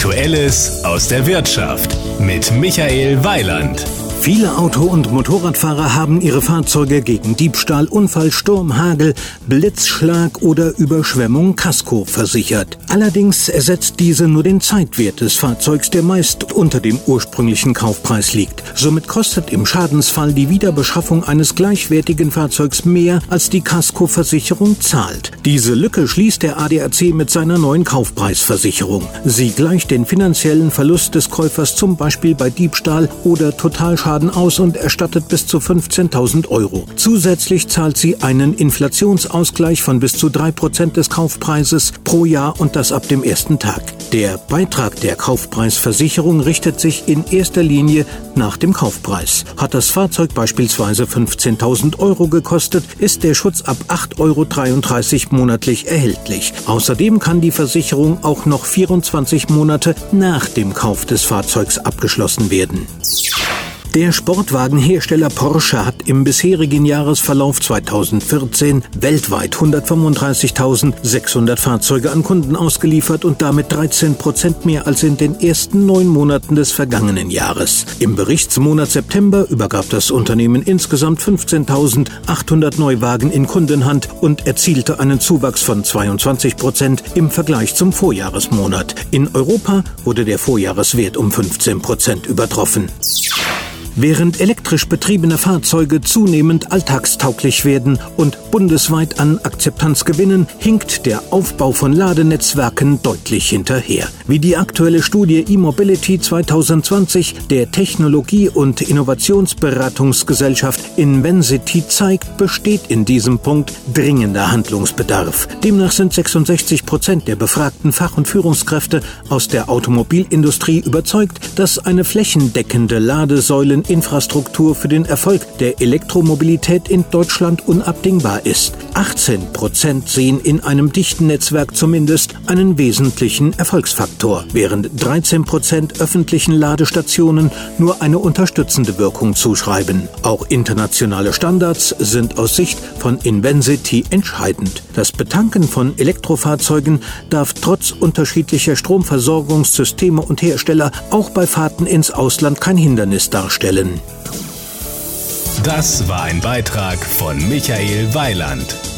Aktuelles aus der Wirtschaft mit Michael Weiland. Viele Auto- und Motorradfahrer haben ihre Fahrzeuge gegen Diebstahl, Unfall, Sturm, Hagel, Blitzschlag oder Überschwemmung Kasko versichert. Allerdings ersetzt diese nur den Zeitwert des Fahrzeugs, der meist unter dem ursprünglichen Kaufpreis liegt. Somit kostet im Schadensfall die Wiederbeschaffung eines gleichwertigen Fahrzeugs mehr, als die Kaskoversicherung zahlt. Diese Lücke schließt der ADAC mit seiner neuen Kaufpreisversicherung. Sie gleicht den finanziellen Verlust des Käufers zum Beispiel bei Diebstahl oder Totalschaden aus und erstattet bis zu 15.000 €. Zusätzlich zahlt sie einen Inflationsausgleich von bis zu 3% des Kaufpreises pro Jahr und das ab dem ersten Tag. Der Beitrag der Kaufpreisversicherung richtet sich in erster Linie nach dem Kaufpreis. Hat das Fahrzeug beispielsweise 15.000 € gekostet, ist der Schutz ab 8,33 € monatlich erhältlich. Außerdem kann die Versicherung auch noch 24 Monate nach dem Kauf des Fahrzeugs abgeschlossen werden. Der Sportwagenhersteller Porsche hat im bisherigen Jahresverlauf 2014 weltweit 135.600 Fahrzeuge an Kunden ausgeliefert und damit 13% mehr als in den ersten 9 Monaten des vergangenen Jahres. Im Berichtsmonat September übergab das Unternehmen insgesamt 15.800 Neuwagen in Kundenhand und erzielte einen Zuwachs von 22% im Vergleich zum Vorjahresmonat. In Europa wurde der Vorjahreswert um 15% übertroffen. Während elektrisch betriebene Fahrzeuge zunehmend alltagstauglich werden und bundesweit an Akzeptanz gewinnen, hinkt der Aufbau von Ladenetzwerken deutlich hinterher. Wie die aktuelle Studie E-Mobility 2020 der Technologie- und Innovationsberatungsgesellschaft Invensity zeigt, besteht in diesem Punkt dringender Handlungsbedarf. Demnach sind 66% der befragten Fach- und Führungskräfte aus der Automobilindustrie überzeugt, dass eine flächendeckende Ladesäuleninfrastruktur für den Erfolg der Elektromobilität in Deutschland unabdingbar ist. 18% sehen in einem dichten Netzwerk zumindest einen wesentlichen Erfolgsfaktor, während 13% öffentlichen Ladestationen nur eine unterstützende Wirkung zuschreiben. Auch internationale Standards sind aus Sicht von Invensity entscheidend. Das Betanken von Elektrofahrzeugen darf trotz unterschiedlicher Stromversorgungssysteme und Hersteller auch bei Fahrten ins Ausland kein Hindernis darstellen. Das war ein Beitrag von Michael Weiland.